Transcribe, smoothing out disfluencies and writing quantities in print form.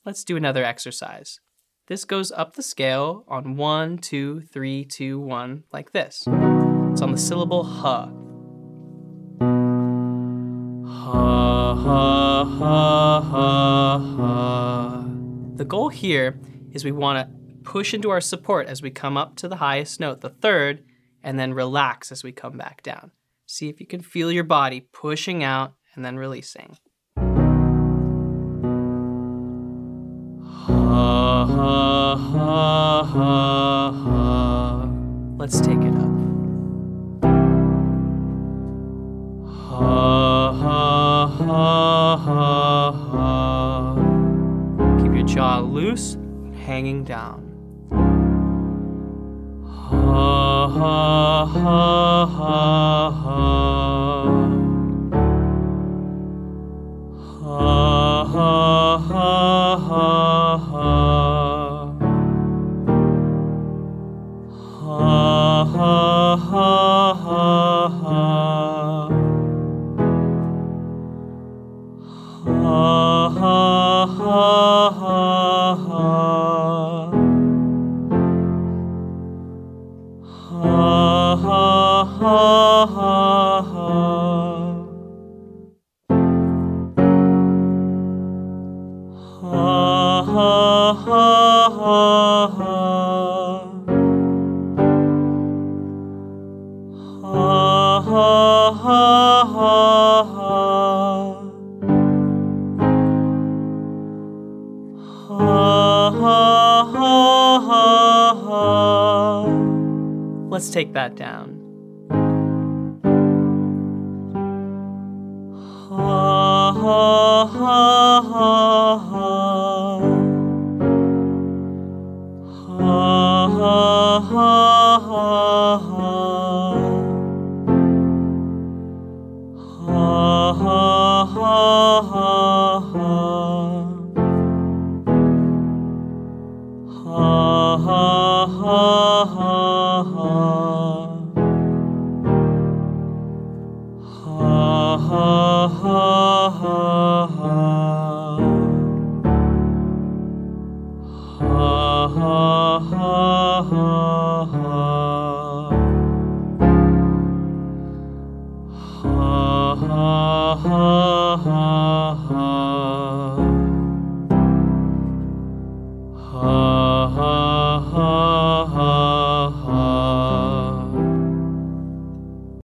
Let's do another exercise. This goes up the scale on 1, 2, 3, 2, 1, like this. It's on the syllable huh. Ha, ha, ha, ha, ha. The goal here is we want to push into our support as we come up to the highest note, the third, and then relax as we come back down. See if you can feel your body pushing out and then releasing. Ha, ha, ha, ha, ha. Let's take it up. Ha, ha, ha, ha, ha. Keep your jaw loose, hanging down. Ha, ha, ha, ha, ha. Ha, ha, ha, ha, ha. Ha, ha, ha, ha, ha. Ha, ha, ha, ha, ha. Ha, ha, ha, ha, ha. Ha, ha, ha, ha, ha. Ha, ha, ha, ha, ha. Ha, ha, ha, ha, ha. Let's take that down. Ha, ha, ha, ha, ha. Ha, ha, ha, ha, ha. Ha, ha, ha, ha, ha. Ha, ha, ha, ha, ha. Ha, ha, ha, ha.